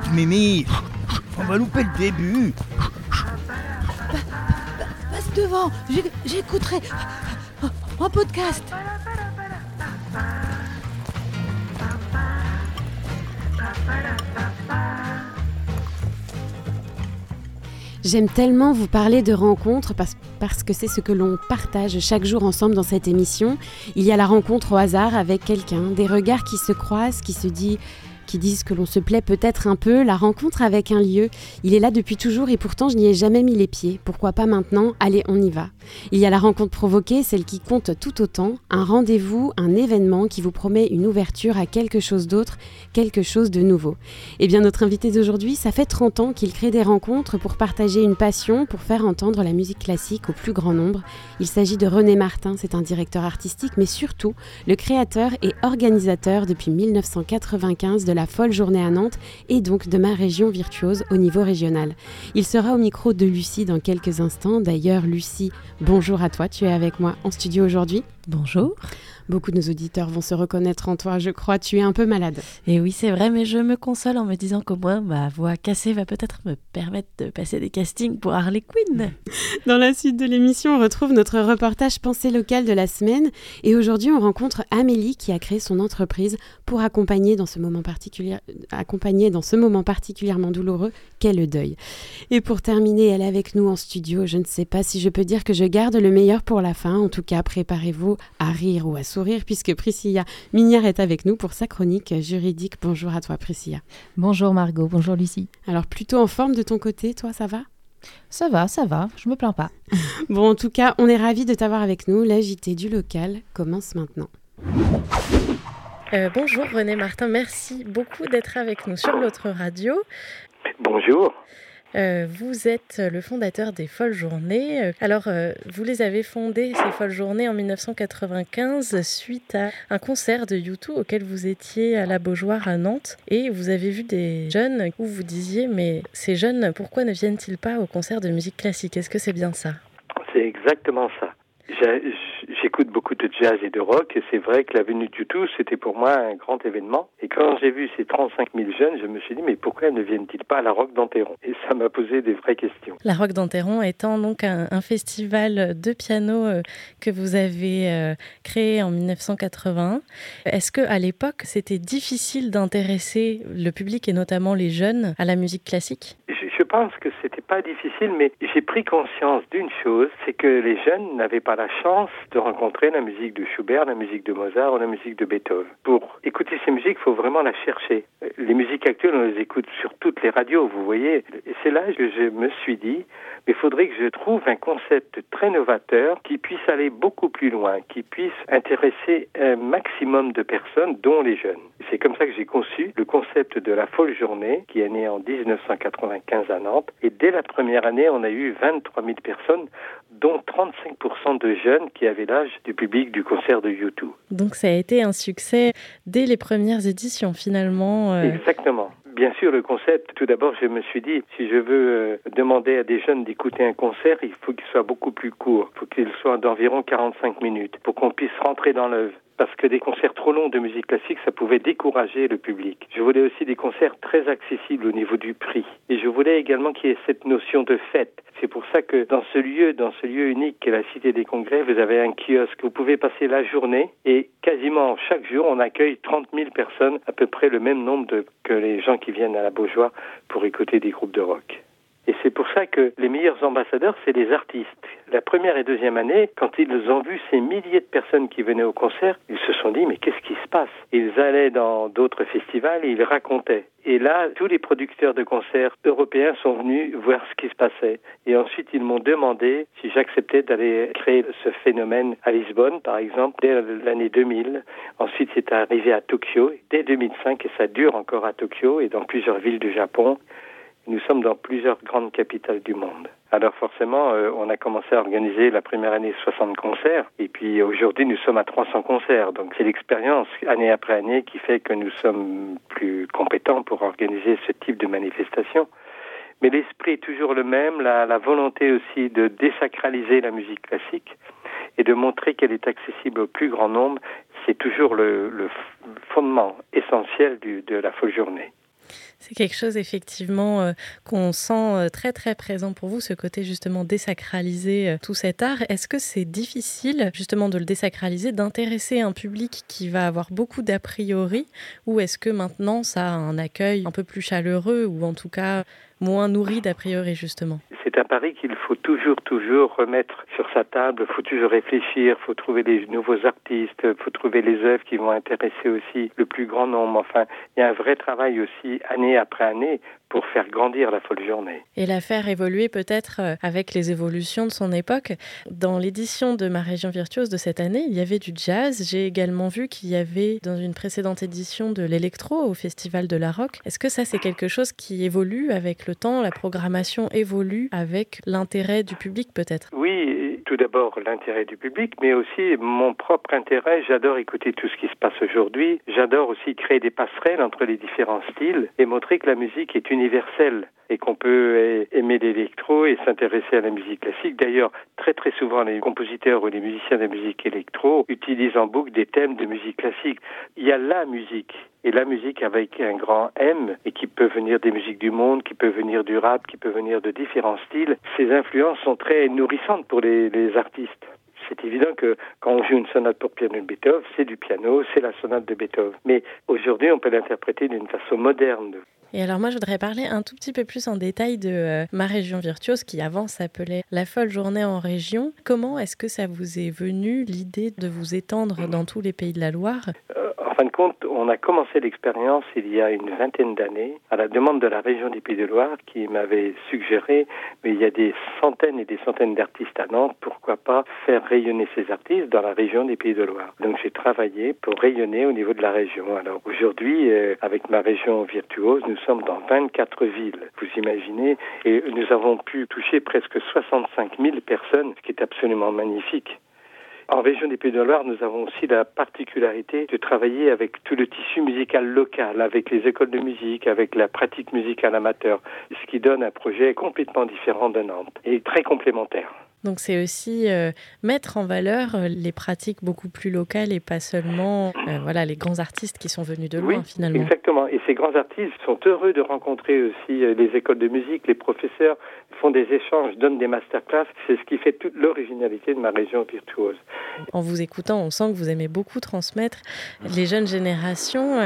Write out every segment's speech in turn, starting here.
Mimi, on va louper le début. Passe devant, j'écouterai en podcast. J'aime tellement vous parler de rencontres parce que c'est ce que l'on partage chaque jour ensemble dans cette émission. Il y a la rencontre au hasard avec quelqu'un, des regards qui se croisent, qui disent que l'on se plaît peut-être un peu, la rencontre avec un lieu. Il est là depuis toujours et pourtant je n'y ai jamais mis les pieds. Pourquoi pas maintenant ? Allez, on y va. Il y a la rencontre provoquée, celle qui compte tout autant, un rendez-vous, un événement qui vous promet une ouverture à quelque chose d'autre, quelque chose de nouveau. Eh bien, notre invité d'aujourd'hui, ça fait 30 ans qu'il crée des rencontres pour partager une passion, pour faire entendre la musique classique au plus grand nombre. Il s'agit de René Martin, c'est un directeur artistique, mais surtout le créateur et organisateur depuis 1995 de la Folle Journée à Nantes et donc de ma région virtuose au niveau régional. Il sera au micro de Lucie dans quelques instants. D'ailleurs, Lucie, bonjour à toi, tu es avec moi en studio aujourd'hui. Bonjour. Beaucoup de nos auditeurs vont se reconnaître en toi, je crois. Tu es un peu malade. Et oui, c'est vrai, mais je me console en me disant qu'au moins ma voix cassée va peut-être me permettre de passer des castings pour Harley Quinn. Dans la suite de l'émission, on retrouve notre reportage Pensée locale de la semaine. Et aujourd'hui, on rencontre Amélie qui a créé son entreprise pour accompagner dans ce moment particulièrement douloureux qu'est le deuil. Et pour terminer, elle est avec nous en studio. Je ne sais pas si je peux dire que je garde le meilleur pour la fin. En tout cas, préparez-vous à rire ou à sourire puisque Priscilla Mignard est avec nous pour sa chronique juridique. Bonjour à toi Priscilla. Bonjour Margot, bonjour Lucie. Alors plutôt en forme de ton côté, toi ça va ? Ça va, je me plains pas. Bon, en tout cas, on est ravis de t'avoir avec nous. La JT du local commence maintenant. Bonjour René Martin, merci beaucoup d'être avec nous sur notre radio. Bonjour. Vous êtes le fondateur des Folles Journées. Alors, vous les avez fondées, ces Folles Journées, en 1995, suite à un concert de U2 auquel vous étiez à la Beaujoire à Nantes. Et vous avez vu des jeunes où vous disiez, mais ces jeunes, pourquoi ne viennent-ils pas au concert de musique classique ? Est-ce que c'est bien ça ? C'est exactement ça. J'écoute beaucoup de jazz et de rock et c'est vrai que la venue du U2, c'était pour moi un grand événement. Et quand j'ai vu ces 35 000 jeunes, je me suis dit, mais pourquoi ne viennent-ils pas à la Roque d'Enterron ? Et ça m'a posé des vraies questions. La Roque d'Enterron étant donc un festival de piano que vous avez créé en 1981. Est-ce qu'à l'époque, c'était difficile d'intéresser le public et notamment les jeunes à la musique classique ? Je pense que c'était pas difficile, mais j'ai pris conscience d'une chose, c'est que les jeunes n'avaient pas la chance de rencontrer la musique de Schubert, la musique de Mozart ou la musique de Beethoven. Pour écouter ces musiques, il faut vraiment la chercher. Les musiques actuelles, on les écoute sur toutes les radios, vous voyez. Et c'est là que je me suis dit, mais il faudrait que je trouve un concept très novateur qui puisse aller beaucoup plus loin, qui puisse intéresser un maximum de personnes, dont les jeunes. C'est comme ça que j'ai conçu le concept de la Folle Journée, qui est né en 1995 à Nantes. Et dès la première année, on a eu 23 000 personnes, dont 35% de jeunes qui avaient l'âge du public du concert de U2. Donc ça a été un succès dès les premières éditions, finalement. Exactement. Bien sûr, le concept, tout d'abord, je me suis dit, si je veux demander à des jeunes d'écouter un concert, il faut qu'il soit beaucoup plus court. Il faut qu'il soit d'environ 45 minutes pour qu'on puisse rentrer dans l'œuvre. Parce que des concerts trop longs de musique classique, ça pouvait décourager le public. Je voulais aussi des concerts très accessibles au niveau du prix. Et je voulais également qu'il y ait cette notion de fête. C'est pour ça que dans ce lieu unique qu'est la Cité des Congrès, vous avez un kiosque. Vous pouvez passer la journée et quasiment chaque jour, on accueille 30 000 personnes, à peu près le même nombre que les gens qui viennent à la Beaujoire pour écouter des groupes de rock. Et c'est pour ça que les meilleurs ambassadeurs, c'est les artistes. La première et deuxième année, quand ils ont vu ces milliers de personnes qui venaient au concert, ils se sont dit, mais qu'est-ce qui se passe ? Ils allaient dans d'autres festivals et ils racontaient. Et là, tous les producteurs de concerts européens sont venus voir ce qui se passait. Et ensuite, ils m'ont demandé si j'acceptais d'aller créer ce phénomène à Lisbonne, par exemple, dès l'année 2000. Ensuite, c'est arrivé à Tokyo, dès 2005, et ça dure encore à Tokyo et dans plusieurs villes du Japon. Nous sommes dans plusieurs grandes capitales du monde. Alors forcément, on a commencé à organiser la première année 60 concerts et puis aujourd'hui nous sommes à 300 concerts. Donc c'est l'expérience année après année qui fait que nous sommes plus compétents pour organiser ce type de manifestation. Mais l'esprit est toujours le même, la volonté aussi de désacraliser la musique classique et de montrer qu'elle est accessible au plus grand nombre, c'est toujours le fondement essentiel de la Folle Journée. C'est quelque chose effectivement qu'on sent très très présent pour vous, ce côté justement désacraliser tout cet art. Est-ce que c'est difficile justement de le désacraliser, d'intéresser un public qui va avoir beaucoup d'a priori, ou est-ce que maintenant ça a un accueil un peu plus chaleureux ou en tout cas moins nourri d'a priori justement? C'est un pari qu'il faut toujours remettre sur sa table. Il faut toujours réfléchir, il faut trouver des nouveaux artistes, il faut trouver les œuvres qui vont intéresser aussi le plus grand nombre. Enfin, il y a un vrai travail aussi, année après année, pour faire grandir la Folle Journée. Et la faire évoluer peut-être avec les évolutions de son époque. Dans l'édition de Ma Région Virtuose de cette année, il y avait du jazz. J'ai également vu qu'il y avait dans une précédente édition de l'électro au Festival de la Rock. Est-ce que ça, c'est quelque chose qui évolue avec le temps? La programmation évolue avec l'intérêt du public peut-être? Oui, tout d'abord l'intérêt du public, mais aussi mon propre intérêt. J'adore écouter tout ce qui se passe aujourd'hui. J'adore aussi créer des passerelles entre les différents styles et montrer que la musique est universelle et qu'on peut aimer l'électro et s'intéresser à la musique classique. D'ailleurs, très très souvent, les compositeurs ou les musiciens de musique électro utilisent en boucle des thèmes de musique classique. Il y a la musique, et la musique avec un grand M, et qui peut venir des musiques du monde, qui peut venir du rap, qui peut venir de différents styles. Ces influences sont très nourrissantes pour les artistes. C'est évident que quand on joue une sonate pour piano de Beethoven, c'est du piano, c'est la sonate de Beethoven. Mais aujourd'hui, on peut l'interpréter d'une façon moderne. Et alors moi, je voudrais parler un tout petit peu plus en détail de Ma Région Virtuose, qui avant s'appelait La Folle Journée en Région. Comment est-ce que ça vous est venu, l'idée de vous étendre dans tous les pays de la Loire? En fin de compte, on a commencé l'expérience il y a une vingtaine d'années, à la demande de la région des Pays de Loire, qui m'avait suggéré, mais il y a des centaines et des centaines d'artistes à Nantes, pourquoi pas faire rayonner ces artistes dans la région des Pays de Loire. Donc j'ai travaillé pour rayonner au niveau de la région. Alors aujourd'hui, avec Ma Région Virtuose, nous sommes dans 24 villes, vous imaginez, et nous avons pu toucher presque 65 000 personnes, ce qui est absolument magnifique. En région des Pays de Loire, nous avons aussi la particularité de travailler avec tout le tissu musical local, avec les écoles de musique, avec la pratique musicale amateur, ce qui donne un projet complètement différent de Nantes et très complémentaire. Donc c'est aussi mettre en valeur les pratiques beaucoup plus locales et pas seulement les grands artistes qui sont venus de loin finalement. Exactement. Et ces grands artistes sont heureux de rencontrer aussi les écoles de musique, les professeurs font des échanges, donnent des masterclass. C'est ce qui fait toute l'originalité de Ma Région Virtuose. En vous écoutant, on sent que vous aimez beaucoup transmettre. Les jeunes générations,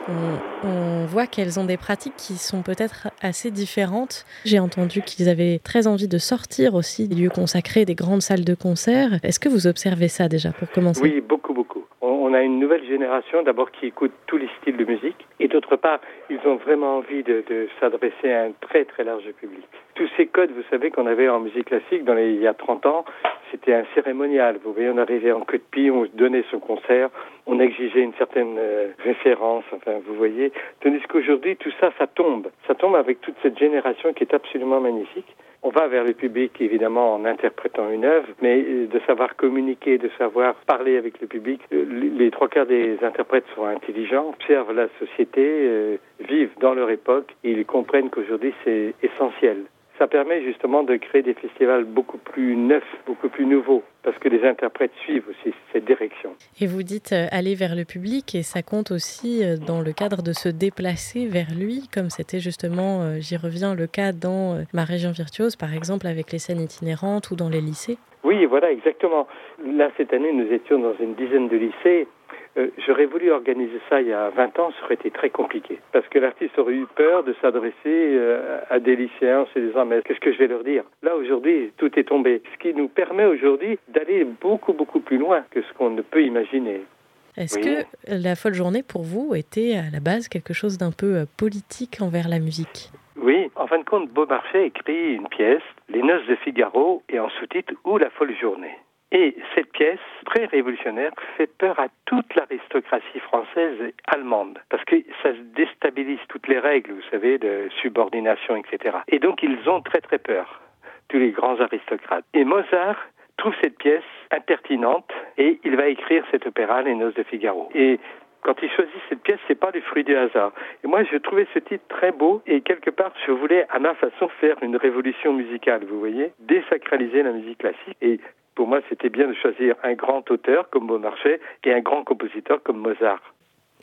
on voit qu'elles ont des pratiques qui sont peut-être assez différentes. J'ai entendu qu'ils avaient très envie de sortir aussi des lieux consacrés, des grandes salles de concert. Est-ce que vous observez ça déjà pour commencer? Oui, beaucoup. On a une nouvelle génération d'abord qui écoute tous les styles de musique et d'autre part, ils ont vraiment envie de s'adresser à un très très large public. Tous ces codes, vous savez, qu'on avait en musique classique il y a 30 ans, c'était un cérémonial. Vous voyez, on arrivait en queue de pied, on donnait son concert, on exigeait une certaine référence, enfin, vous voyez. Tandis qu'aujourd'hui, tout ça, ça tombe. Ça tombe avec toute cette génération qui est absolument magnifique. On va vers le public, évidemment, en interprétant une œuvre, mais de savoir communiquer, de savoir parler avec le public. Les trois quarts des interprètes sont intelligents, observent la société, vivent dans leur époque, et ils comprennent qu'aujourd'hui, c'est essentiel. Ça permet justement de créer des festivals beaucoup plus neufs, beaucoup plus nouveaux, parce que les interprètes suivent aussi cette direction. Et vous dites aller vers le public, et ça compte aussi dans le cadre de se déplacer vers lui, comme c'était justement, j'y reviens, le cas dans Ma Région Virtuose, par exemple, avec les scènes itinérantes ou dans les lycées. Oui, voilà, exactement. Là, cette année, nous étions dans une dizaine de lycées. J'aurais voulu organiser ça il y a 20 ans, ça aurait été très compliqué. Parce que l'artiste aurait eu peur de s'adresser à des lycéens en se disant « mais qu'est-ce que je vais leur dire ?» Là, aujourd'hui, tout est tombé. Ce qui nous permet aujourd'hui d'aller beaucoup, beaucoup plus loin que ce qu'on ne peut imaginer. Est-ce que la Folle Journée, pour vous, était à la base quelque chose d'un peu politique envers la musique ? Oui, en fin de compte, Beaumarchais écrit une pièce, Les Noces de Figaro, et en sous-titre « Ou la Folle Journée ». Et cette pièce, très révolutionnaire, fait peur à toute l'aristocratie française et allemande, parce que ça déstabilise toutes les règles, vous savez, de subordination, etc. Et donc, ils ont très très peur, tous les grands aristocrates. Et Mozart trouve cette pièce impertinente, et il va écrire cet opéra, Les Noces de Figaro. Et quand il choisit cette pièce, c'est pas le fruit du hasard. Et moi, je trouvais ce titre très beau, et quelque part, je voulais, à ma façon, faire une révolution musicale, vous voyez, désacraliser la musique classique. Et pour moi, c'était bien de choisir un grand auteur comme Beaumarchais et un grand compositeur comme Mozart.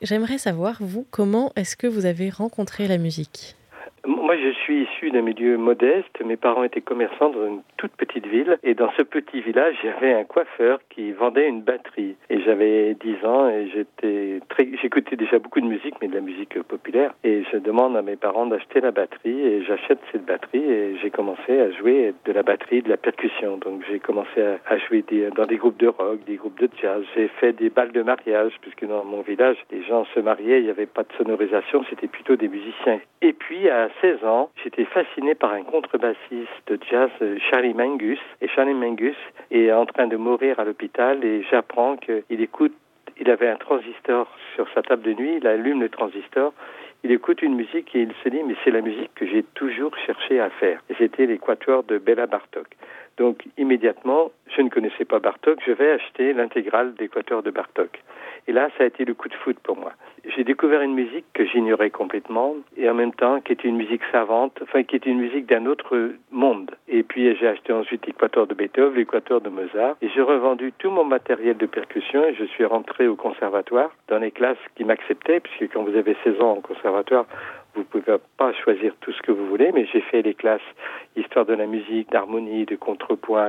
j'aimerais savoir, vous, comment est-ce que vous avez rencontré la musique ? Moi, je suis issu d'un milieu modeste. Mes parents étaient commerçants dans une toute petite ville. Et dans ce petit village, il y avait un coiffeur qui vendait une batterie. Et j'avais 10 ans et j'écoutais déjà beaucoup de musique, mais de la musique populaire. Et je demande à mes parents d'acheter la batterie. Et j'achète cette batterie et j'ai commencé à jouer de la batterie, de la percussion. Donc j'ai commencé à jouer dans des groupes de rock, des groupes de jazz. J'ai fait des bals de mariage, puisque dans mon village, les gens se mariaient, il n'y avait pas de sonorisation, c'était plutôt des musiciens. Et puis, à 16 ans, j'étais fasciné par un contrebassiste de jazz, Charlie Mingus. Et Charlie Mingus est en train de mourir à l'hôpital et j'apprends il avait un transistor sur sa table de nuit, il allume le transistor, il écoute une musique et il se dit « mais c'est la musique que j'ai toujours cherché à faire ». Et c'était les quatuors de Béla Bartók. Donc immédiatement, je ne connaissais pas Bartók, je vais acheter l'intégrale des quatuors de Bartók. Et là, ça a été le coup de foudre pour moi. J'ai découvert une musique que j'ignorais complètement et en même temps qui était une musique savante, qui était une musique d'un autre monde. Et puis j'ai acheté ensuite les quatuors de Beethoven, les quatuors de Mozart et j'ai revendu tout mon matériel de percussion et je suis rentré au conservatoire dans les classes qui m'acceptaient puisque quand vous avez 16 ans au conservatoire, vous ne pouvez pas choisir tout ce que vous voulez, mais j'ai fait les classes histoire de la musique, d'harmonie, de contrepoint.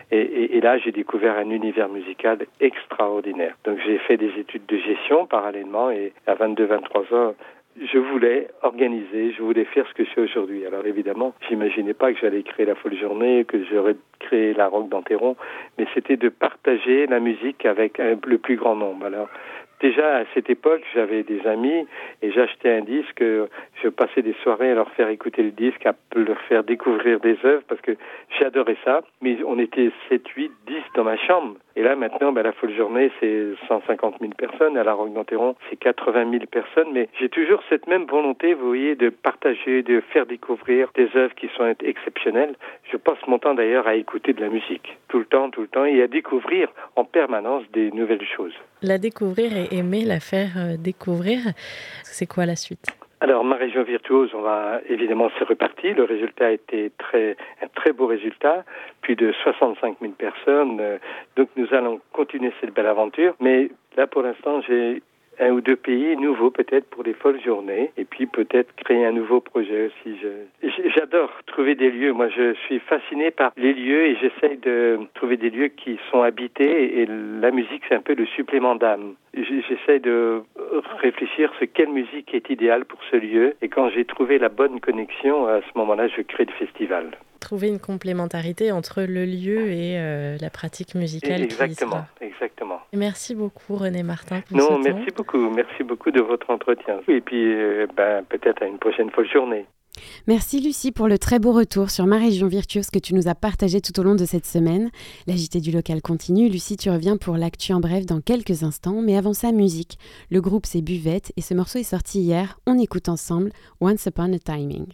Et là, j'ai découvert un univers musical extraordinaire. Donc, j'ai fait des études de gestion parallèlement et à 22-23 ans, je voulais organiser, je voulais faire ce que je fais aujourd'hui. Alors évidemment, j'imaginais pas que j'allais créer la Folle Journée, que j'aurais créé la Roque d'Enterron, mais c'était de partager la musique avec le plus grand nombre. Alors, déjà, à cette époque, j'avais des amis et j'achetais un disque, je passais des soirées à leur faire écouter le disque, à leur faire découvrir des œuvres parce que j'adorais ça. Mais on était 7, 8, 10 dans ma chambre. Et là, maintenant, la Folle Journée, c'est 150 000 personnes. À la Roque d'Enterron, c'est 80 000 personnes. Mais j'ai toujours cette même volonté, vous voyez, de partager, de faire découvrir des œuvres qui sont exceptionnelles. Je passe mon temps d'ailleurs à écouter de la musique. Tout le temps, et à découvrir en permanence des nouvelles choses. La découvrir et aimer la faire découvrir, c'est quoi la suite ? Alors, ma région virtuose, évidemment, c'est reparti. Le résultat a été un très beau résultat. Plus de 65 000 personnes. Donc, nous allons continuer cette belle aventure. Mais là, pour l'instant, j'ai 1 ou 2 pays nouveaux peut-être pour les Folles Journées et puis peut-être créer un nouveau projet aussi. J'adore trouver des lieux. Moi, je suis fasciné par les lieux et j'essaye de trouver des lieux qui sont habités et la musique, c'est un peu le supplément d'âme. J'essaie de réfléchir sur quelle musique est idéale pour ce lieu et quand j'ai trouvé la bonne connexion, à ce moment-là, je crée le festival. Trouver une complémentarité entre le lieu et la pratique musicale. Exactement. Et merci beaucoup René Martin pour ce temps. Merci beaucoup de votre entretien. Et puis peut-être à une prochaine Folle Journée. Merci Lucie pour le très beau retour sur Ma Région Virtuose que tu nous as partagé tout au long de cette semaine. La JT du local continue. Lucie, tu reviens pour l'actu en bref dans quelques instants, mais avant ça, musique. Le groupe c'est Buvette et ce morceau est sorti hier. On écoute ensemble Once Upon a Timing.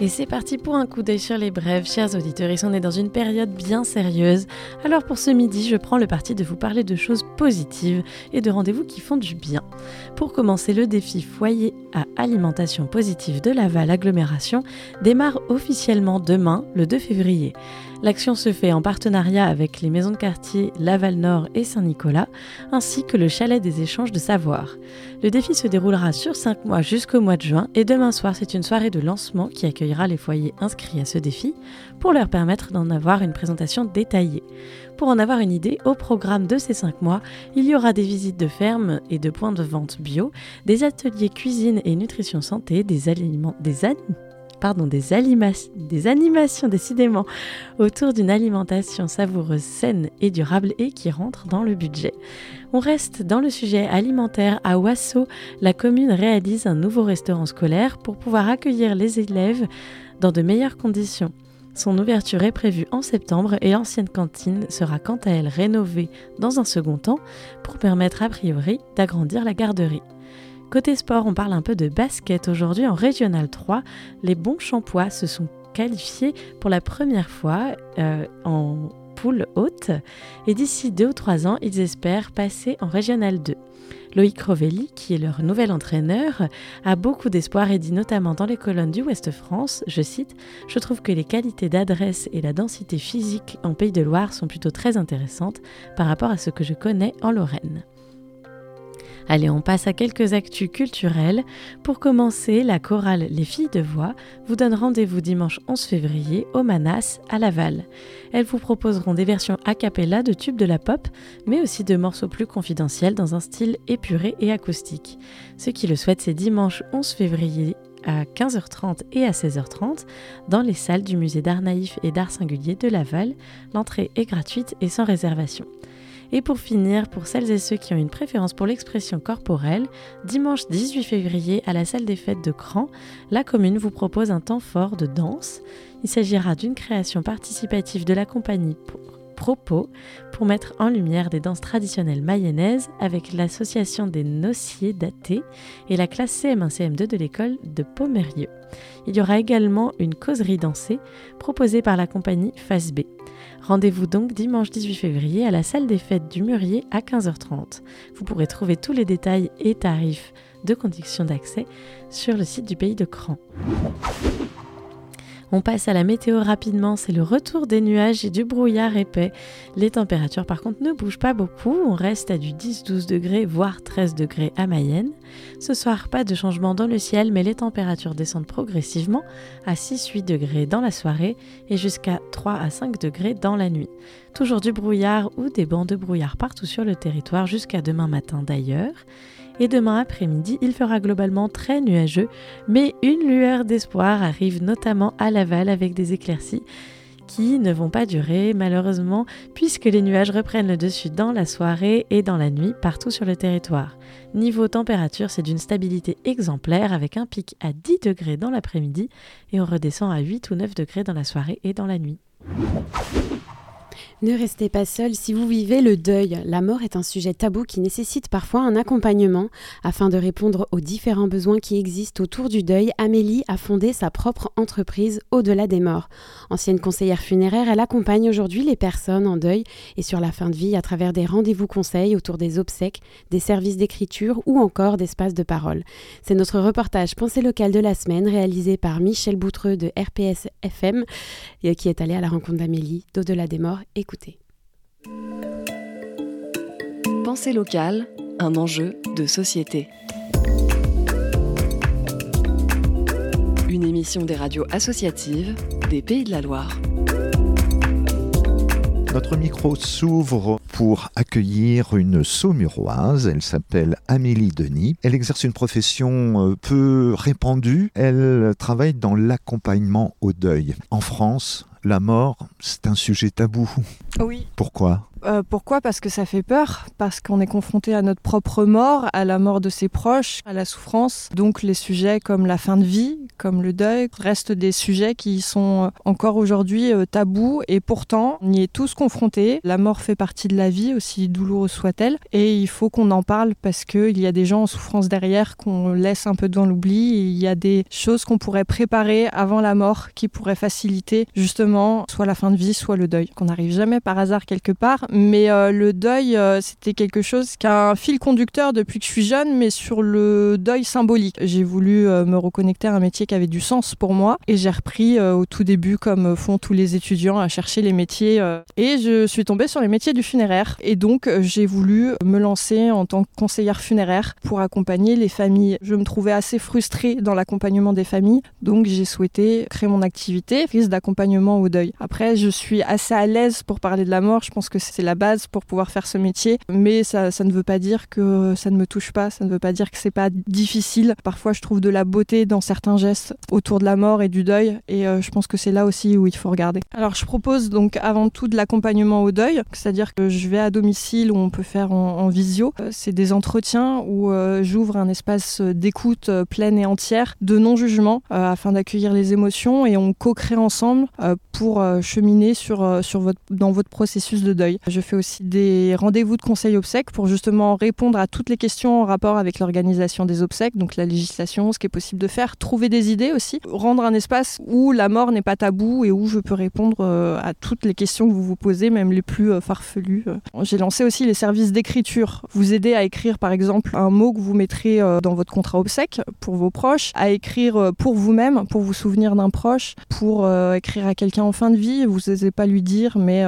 Et c'est parti pour un coup d'œil sur les brèves, chers auditeurs. On est dans une période bien sérieuse. Alors pour ce midi, je prends le parti de vous parler de choses positives et de rendez-vous qui font du bien. Pour commencer, le défi foyer à alimentation positive de Laval Agglomération démarre officiellement demain, le 2 février. L'action se fait en partenariat avec les maisons de quartier Laval Nord et Saint-Nicolas, ainsi que le chalet des échanges de savoir. Le défi se déroulera sur 5 mois jusqu'au mois de juin et demain soir, c'est une soirée de lancement qui accueillera les foyers inscrits à ce défi pour leur permettre d'en avoir une présentation détaillée. Pour en avoir une idée, au programme de ces 5 mois, il y aura des visites de fermes et de points de vente bio, des ateliers cuisine et nutrition santé, des animations décidément autour d'une alimentation savoureuse, saine et durable et qui rentre dans le budget. On reste dans le sujet alimentaire. À Wasso, la commune réalise un nouveau restaurant scolaire pour pouvoir accueillir les élèves dans de meilleures conditions. Son ouverture est prévue en septembre et l'ancienne cantine sera quant à elle rénovée dans un second temps pour permettre a priori d'agrandir la garderie. Côté sport, on parle un peu de basket. Aujourd'hui, en Régional 3, les Bonchampois se sont qualifiés pour la première fois en poule haute. Et d'ici 2 ou 3 ans, ils espèrent passer en Régional 2. Loïc Rovelli, qui est leur nouvel entraîneur, a beaucoup d'espoir et dit notamment dans les colonnes du Ouest France, je cite, « Je trouve que les qualités d'adresse et la densité physique en Pays de Loire sont plutôt très intéressantes par rapport à ce que je connais en Lorraine. » Allez, on passe à quelques actus culturelles. Pour commencer, la chorale Les Filles de Voix vous donne rendez-vous dimanche 11 février au Manas à Laval. Elles vous proposeront des versions a cappella de tubes de la pop, mais aussi de morceaux plus confidentiels dans un style épuré et acoustique. Ceux qui le souhaitent, c'est dimanche 11 février à 15h30 et à 16h30 dans les salles du musée d'art naïf et d'art singulier de Laval. L'entrée est gratuite et sans réservation. Et pour finir, pour celles et ceux qui ont une préférence pour l'expression corporelle, dimanche 18 février à la salle des fêtes de Cran, la commune vous propose un temps fort de danse. Il s'agira d'une création participative de la compagnie Propos pour mettre en lumière des danses traditionnelles mayennaises avec l'association des Nociers d'Athée et la classe CM1-CM2 de l'école de Pomerieux. Il y aura également une causerie dansée proposée par la compagnie Face B. Rendez-vous donc dimanche 18 février à la salle des fêtes du Mûrier à 15h30. Vous pourrez trouver tous les détails et tarifs de conditions d'accès sur le site du Pays de Cran. On passe à la météo rapidement, c'est le retour des nuages et du brouillard épais. Les températures par contre ne bougent pas beaucoup, on reste à du 10-12 degrés voire 13 degrés à Mayenne. Ce soir, pas de changement dans le ciel, mais les températures descendent progressivement à 6-8 degrés dans la soirée et jusqu'à 3 à 5 degrés dans la nuit. Toujours du brouillard ou des bancs de brouillard partout sur le territoire jusqu'à demain matin d'ailleurs. Et demain après-midi, il fera globalement très nuageux, mais une lueur d'espoir arrive notamment à Laval avec des éclaircies qui ne vont pas durer malheureusement puisque les nuages reprennent le dessus dans la soirée et dans la nuit partout sur le territoire. Niveau température, c'est d'une stabilité exemplaire avec un pic à 10 degrés dans l'après-midi et on redescend à 8 ou 9 degrés dans la soirée et dans la nuit. Ne restez pas seul si vous vivez le deuil. La mort est un sujet tabou qui nécessite parfois un accompagnement. Afin de répondre aux différents besoins qui existent autour du deuil, Amélie a fondé sa propre entreprise Au-delà des morts. Ancienne conseillère funéraire, elle accompagne aujourd'hui les personnes en deuil et sur la fin de vie à travers des rendez-vous conseils autour des obsèques, des services d'écriture ou encore d'espaces de parole. C'est notre reportage Pensée locale de la semaine réalisé par Michel Boutreux de RPS FM qui est allé à la rencontre d'Amélie d'Au-delà des morts. Écoutez. Pensée locale, un enjeu de société. Une émission des radios associatives des Pays de la Loire. Notre micro s'ouvre pour accueillir une Saumuroise. Elle s'appelle Amélie Denis. Elle exerce une profession peu répandue. Elle travaille dans l'accompagnement au deuil. En France, la mort, c'est un sujet tabou. Oui. Pourquoi ? Pourquoi ? Parce que ça fait peur, parce qu'on est confronté à notre propre mort, à la mort de ses proches, à la souffrance. Donc les sujets comme la fin de vie, comme le deuil, restent des sujets qui sont encore aujourd'hui tabous et pourtant on y est tous confrontés. La mort fait partie de la vie, aussi douloureuse soit-elle, et il faut qu'on en parle parce qu'il y a des gens en souffrance derrière qu'on laisse un peu dans l'oubli. Il y a des choses qu'on pourrait préparer avant la mort qui pourraient faciliter justement soit la fin de vie, soit le deuil. Qu'on n'arrive jamais par hasard quelque part. Mais le deuil, c'était quelque chose qui a un fil conducteur depuis que je suis jeune, mais sur le deuil symbolique. J'ai voulu me reconnecter à un métier qui avait du sens pour moi et j'ai repris au tout début, comme font tous les étudiants, à chercher les métiers. Et je suis tombée sur les métiers du funéraire. Et donc, j'ai voulu me lancer en tant que conseillère funéraire pour accompagner les familles. Je me trouvais assez frustrée dans l'accompagnement des familles, donc j'ai souhaité créer mon activité, prise d'accompagnement au deuil. Après, je suis assez à l'aise pour parler de la mort. Je pense que c'est la base pour pouvoir faire ce métier, mais ça ne veut pas dire que ça ne me touche pas, ça ne veut pas dire que c'est pas difficile. Parfois je trouve de la beauté dans certains gestes autour de la mort et du deuil et je pense que c'est là aussi où il faut regarder. Alors je propose donc avant tout de l'accompagnement au deuil, c'est-à-dire que je vais à domicile où on peut faire en visio. C'est des entretiens où j'ouvre un espace d'écoute pleine et entière, de non-jugement afin d'accueillir les émotions et on co-crée ensemble pour cheminer dans votre processus de deuil. Je fais aussi des rendez-vous de conseil obsèques pour justement répondre à toutes les questions en rapport avec l'organisation des obsèques, donc la législation, ce qui est possible de faire, trouver des idées aussi, rendre un espace où la mort n'est pas tabou et où je peux répondre à toutes les questions que vous vous posez, même les plus farfelues. J'ai lancé aussi les services d'écriture, vous aider à écrire par exemple un mot que vous mettrez dans votre contrat obsèque pour vos proches, à écrire pour vous-même, pour vous souvenir d'un proche, pour écrire à quelqu'un en fin de vie, vous n'osez pas lui dire, mais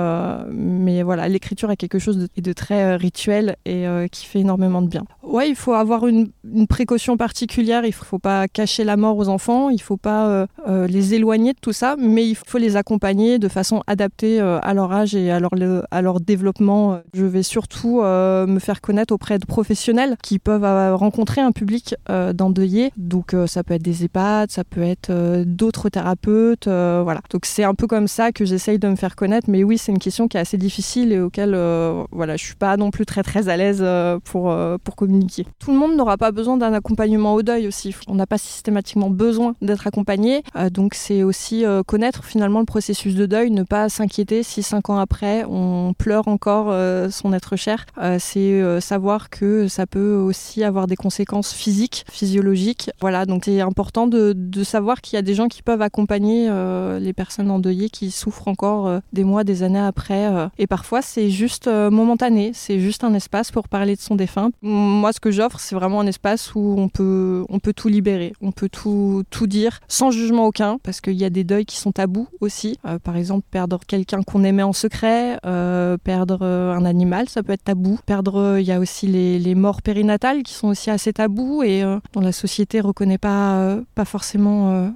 voilà, l'écriture est quelque chose de très rituel et qui fait énormément de bien. Ouais, il faut avoir une précaution particulière, il ne faut pas cacher la mort aux enfants, il ne faut pas les éloigner de tout ça, mais il faut les accompagner de façon adaptée à leur âge et à leur développement. Je vais surtout me faire connaître auprès de professionnels qui peuvent rencontrer un public d'endeuillés. Donc ça peut être des EHPAD, ça peut être d'autres thérapeutes, voilà. Donc c'est un peu comme ça que j'essaye de me faire connaître, mais oui, c'est une question qui est assez difficile et auquel je suis pas non plus très à l'aise pour communiquer. Tout le monde n'aura pas besoin d'un accompagnement au deuil aussi. On n'a pas systématiquement besoin d'être accompagné, donc c'est aussi connaître finalement le processus de deuil, ne pas s'inquiéter si 5 ans après on pleure encore son être cher. C'est savoir que ça peut aussi avoir des conséquences physiques, physiologiques. Voilà, donc c'est important de savoir qu'il y a des gens qui peuvent accompagner les personnes endeuillées qui souffrent encore des mois, des années après. Et parfois c'est juste momentané, c'est juste un espace pour parler de son défunt. Moi, ce que j'offre, c'est vraiment un espace où on peut tout libérer, on peut tout dire sans jugement aucun, parce qu'il y a des deuils qui sont tabous aussi. Par exemple, perdre quelqu'un qu'on aimait en secret, perdre un animal, ça peut être tabou. Il y a aussi les morts périnatales qui sont aussi assez tabous et dont la société reconnaît pas forcément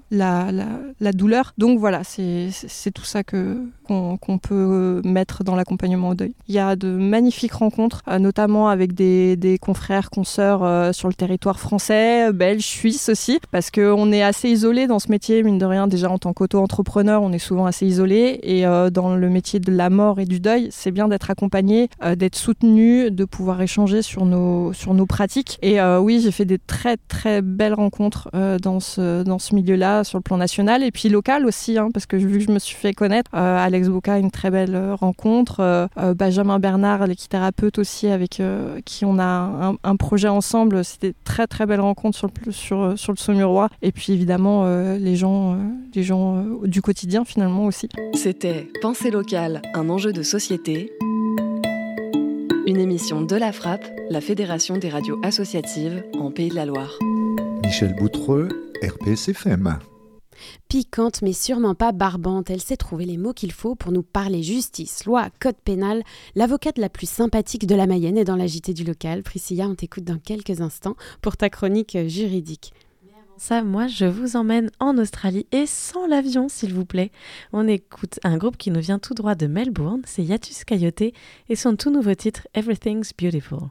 la douleur. Donc voilà, c'est tout ça qu'on peut mettre dans l'accompagnement au deuil. Il y a de magnifiques rencontres, notamment avec des confrères, consoeurs sur le territoire français, belge, suisse aussi, parce qu'on est assez isolé dans ce métier, mine de rien. Déjà en tant qu'auto-entrepreneur, on est souvent assez isolé et dans le métier de la mort et du deuil, c'est bien d'être accompagné, d'être soutenu, de pouvoir échanger sur nos pratiques. Et oui, j'ai fait des très très belles rencontres dans ce milieu-là, sur le plan national et puis local aussi, parce que vu que je me suis fait connaître, Alex Boca, une très belle rencontre, Benjamin Bernard, l'équithérapeute aussi, avec qui on a un projet ensemble. C'était très très belle rencontre sur le Saumurois. Et puis évidemment les gens du quotidien finalement aussi. C'était Pensée locale, un enjeu de société. Une émission de La Frappe, la Fédération des radios associatives en Pays de la Loire. Michel Boutreux, RPS-FM. Piquante mais sûrement pas barbante, elle sait trouver les mots qu'il faut pour nous parler justice, loi, code pénal. L'avocate la plus sympathique de la Mayenne est dans la JT du local. Priscilla, on t'écoute dans quelques instants pour ta chronique juridique. Ça, moi, je vous emmène en Australie et sans l'avion, s'il vous plaît. On écoute un groupe qui nous vient tout droit de Melbourne, c'est Yatus Coyote et son tout nouveau titre Everything's Beautiful.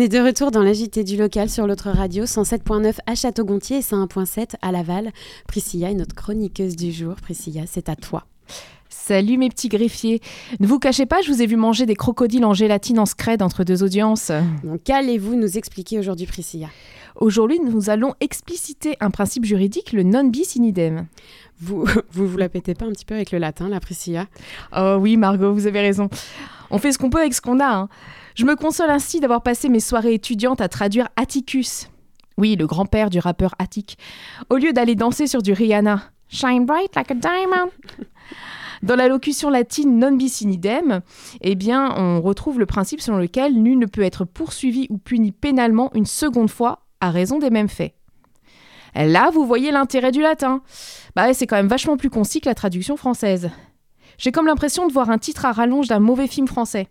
est de retour dans la JT du local sur l'autre radio, 107.9 à Château-Gontier et 101.7 à Laval. Priscilla est notre chroniqueuse du jour. Priscilla, c'est à toi. Salut mes petits greffiers. Ne vous cachez pas, je vous ai vu manger des crocodiles en gélatine en scred entre deux audiences. Donc, qu'allez-vous nous expliquer aujourd'hui, Priscilla ? Aujourd'hui, nous allons expliciter un principe juridique, le non bis in idem. Vous la pétez pas un petit peu avec le latin, là, Priscilla ? Oh oui, Margot, vous avez raison. On fait ce qu'on peut avec ce qu'on a. Hein. Je me console ainsi d'avoir passé mes soirées étudiantes à traduire Atticus. Oui, le grand-père du rappeur Attic. Au lieu d'aller danser sur du Rihanna. Shine bright like a diamond. Dans la locution latine non bis in idem, eh bien, on retrouve le principe selon lequel nul ne peut être poursuivi ou puni pénalement une seconde fois à raison des mêmes faits. Là, vous voyez l'intérêt du latin. C'est quand même vachement plus concis que la traduction française. J'ai comme l'impression de voir un titre à rallonge d'un mauvais film français.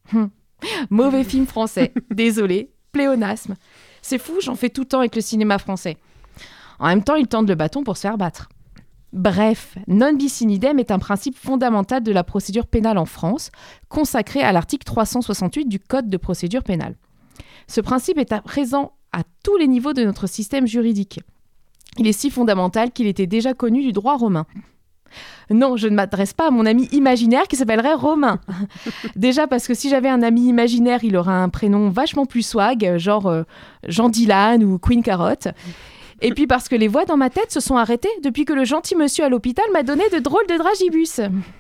Mauvais film français. Désolé, pléonasme. C'est fou, j'en fais tout le temps avec le cinéma français. En même temps, ils tendent le bâton pour se faire battre. Bref, non bis in idem est un principe fondamental de la procédure pénale en France, consacré à l'article 368 du Code de procédure pénale. Ce principe est présent à tous les niveaux de notre système juridique. Il est si fondamental qu'il était déjà connu du droit romain. Non, je ne m'adresse pas à mon ami imaginaire qui s'appellerait Romain. Déjà parce que si j'avais un ami imaginaire, il aurait un prénom vachement plus swag, genre Jean Dylan ou Queen Carotte. Et puis parce que les voix dans ma tête se sont arrêtées depuis que le gentil monsieur à l'hôpital m'a donné de drôles de dragibus.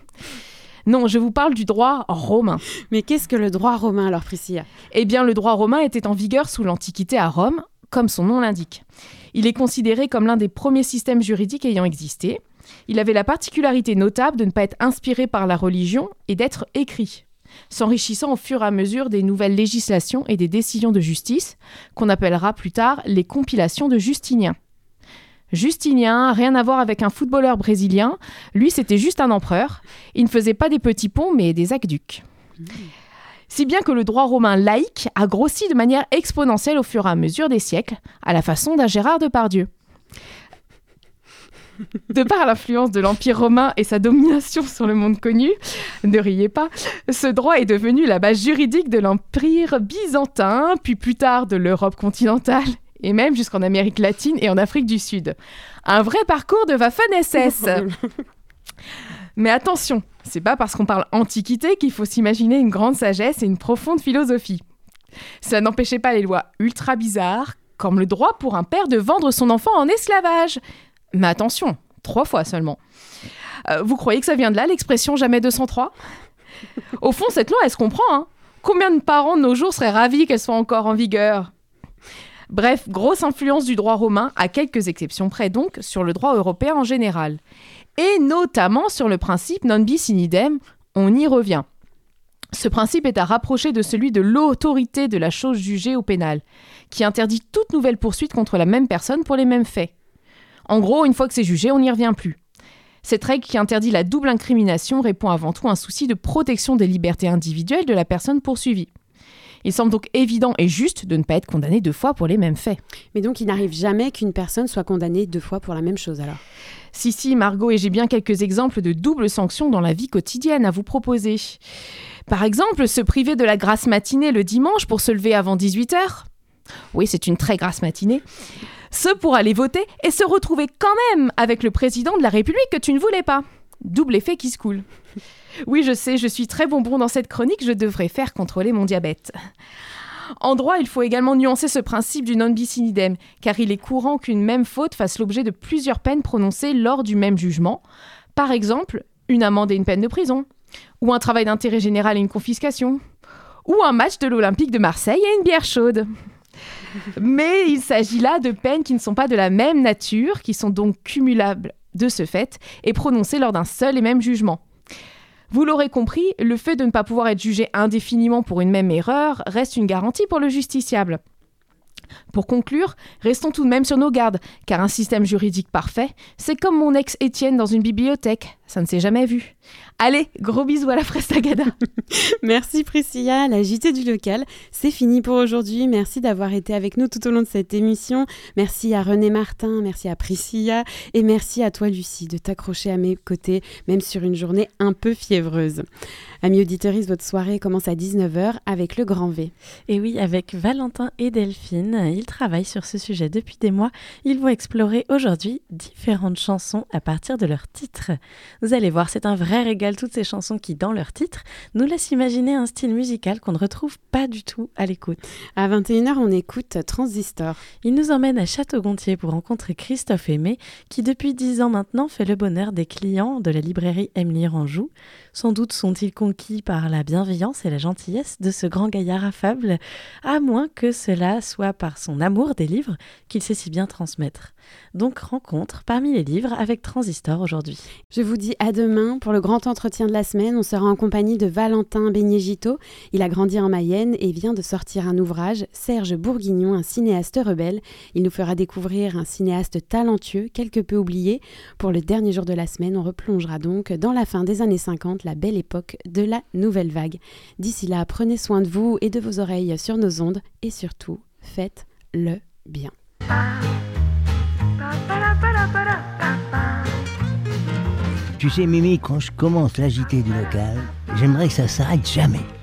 Non, je vous parle du droit romain. Mais qu'est-ce que le droit romain alors, Priscilla ? Eh bien, le droit romain était en vigueur sous l'Antiquité à Rome, comme son nom l'indique. Il est considéré comme l'un des premiers systèmes juridiques ayant existé. Il avait la particularité notable de ne pas être inspiré par la religion et d'être écrit, s'enrichissant au fur et à mesure des nouvelles législations et des décisions de justice, qu'on appellera plus tard les compilations de Justinien. Justinien, rien à voir avec un footballeur brésilien, lui c'était juste un empereur. Il ne faisait pas des petits ponts mais des aqueducs. Si bien que le droit romain laïque a grossi de manière exponentielle au fur et à mesure des siècles, à la façon d'un Gérard Depardieu. De par l'influence de l'Empire romain et sa domination sur le monde connu, ne riez pas, ce droit est devenu la base juridique de l'Empire byzantin, puis plus tard de l'Europe continentale, et même jusqu'en Amérique latine et en Afrique du Sud. Un vrai parcours de Waffen-SS. Mais attention, c'est pas parce qu'on parle antiquité qu'il faut s'imaginer une grande sagesse et une profonde philosophie. Ça n'empêchait pas les lois ultra bizarres, comme le droit pour un père de vendre son enfant en esclavage. Mais attention, 3 fois seulement. Vous croyez que ça vient de là, l'expression « jamais 203 » ? Au fond, cette loi, elle se comprend. Hein. Combien de parents de nos jours seraient ravis qu'elle soit encore en vigueur ? Bref, grosse influence du droit romain, à quelques exceptions près donc, sur le droit européen en général. Et notamment sur le principe non bis in idem, on y revient. Ce principe est à rapprocher de celui de l'autorité de la chose jugée au pénal, qui interdit toute nouvelle poursuite contre la même personne pour les mêmes faits. En gros, une fois que c'est jugé, on n'y revient plus. Cette règle qui interdit la double incrimination répond avant tout à un souci de protection des libertés individuelles de la personne poursuivie. Il semble donc évident et juste de ne pas être condamné 2 fois pour les mêmes faits. Mais donc, il n'arrive jamais qu'une personne soit condamnée 2 fois pour la même chose, alors ? Si, Margot, et j'ai bien quelques exemples de doubles sanctions dans la vie quotidienne à vous proposer. Par exemple, se priver de la grasse matinée le dimanche pour se lever avant 18h. Oui, c'est une très grasse matinée. Ce pour aller voter et se retrouver quand même avec le président de la République que tu ne voulais pas. Double effet qui se coule. Oui, je sais, je suis très bonbon dans cette chronique, je devrais faire contrôler mon diabète. En droit, il faut également nuancer ce principe du non bis in idem, car il est courant qu'une même faute fasse l'objet de plusieurs peines prononcées lors du même jugement. Par exemple, une amende et une peine de prison, ou un travail d'intérêt général et une confiscation, ou un match de l'Olympique de Marseille et une bière chaude. Mais il s'agit là de peines qui ne sont pas de la même nature, qui sont donc cumulables de ce fait, et prononcées lors d'un seul et même jugement. Vous l'aurez compris, le fait de ne pas pouvoir être jugé indéfiniment pour une même erreur reste une garantie pour le justiciable. Pour conclure, restons tout de même sur nos gardes, car un système juridique parfait, c'est comme mon ex Étienne dans une bibliothèque. Ça ne s'est jamais vu. Allez, gros bisous à la Frestagada. Merci Priscilla, la JT du local. C'est fini pour aujourd'hui. Merci d'avoir été avec nous tout au long de cette émission. Merci à René Martin, merci à Priscilla et merci à toi Lucie de t'accrocher à mes côtés, même sur une journée un peu fiévreuse. Amis auditeuristes, votre soirée commence à 19h avec le Grand V. Et oui, avec Valentin et Delphine, ils travaillent sur ce sujet depuis des mois. Ils vont explorer aujourd'hui différentes chansons à partir de leur titre. Vous allez voir, c'est un vrai régal, toutes ces chansons qui, dans leur titre, nous laissent imaginer un style musical qu'on ne retrouve pas du tout à l'écoute. À 21h, on écoute Transistor. Il nous emmène à Château-Gontier pour rencontrer Christophe Aimé, qui depuis 10 ans maintenant fait le bonheur des clients de la librairie Emile Anjou. Sans doute sont-ils conquis par la bienveillance et la gentillesse de ce grand gaillard affable, à moins que cela soit par son amour des livres qu'il sait si bien transmettre. Donc rencontre parmi les livres avec Transistor aujourd'hui. Je vous dis à demain pour le grand entretien de la semaine. On sera en compagnie de Valentin Beignet-Giteau. Il a grandi en Mayenne et vient de sortir un ouvrage, Serge Bourguignon, un cinéaste rebelle. Il nous fera découvrir un cinéaste talentueux, quelque peu oublié. Pour le dernier jour de la semaine, on replongera donc dans la fin des années 50, la belle époque de la nouvelle vague. D'ici là, prenez soin de vous et de vos oreilles sur nos ondes et surtout, faites-le bien. Tu sais Mimi, quand je commence la JT du local, j'aimerais que ça s'arrête jamais.